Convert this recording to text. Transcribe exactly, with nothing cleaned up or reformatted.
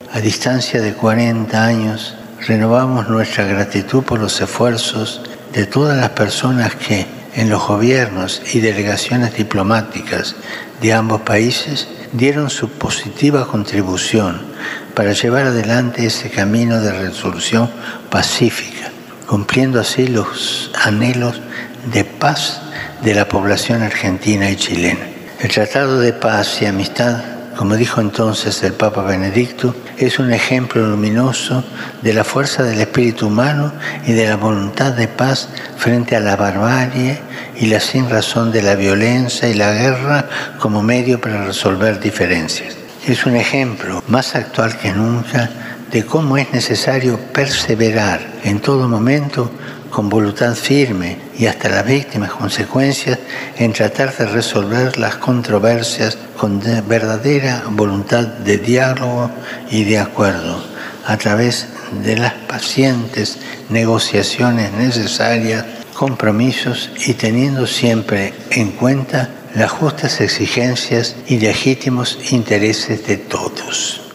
a distancia de cuarenta años, renovamos nuestra gratitud por los esfuerzos de todas las personas que, en los gobiernos y delegaciones diplomáticas de ambos países, dieron su positiva contribución para llevar adelante ese camino de resolución pacífica, cumpliendo así los anhelos de paz de la población argentina y chilena. El Tratado de Paz y Amistad, como dijo entonces el Papa Benedicto, es un ejemplo luminoso de la fuerza del espíritu humano y de la voluntad de paz frente a la barbarie y la sinrazón de la violencia y la guerra como medio para resolver diferencias. Es un ejemplo más actual que nunca de cómo es necesario perseverar en todo momento con voluntad firme y hasta las víctimas consecuencias en tratar de resolver las controversias con verdadera voluntad de diálogo y de acuerdo, a través de las pacientes negociaciones necesarias, compromisos y teniendo siempre en cuenta las justas exigencias y legítimos intereses de todos.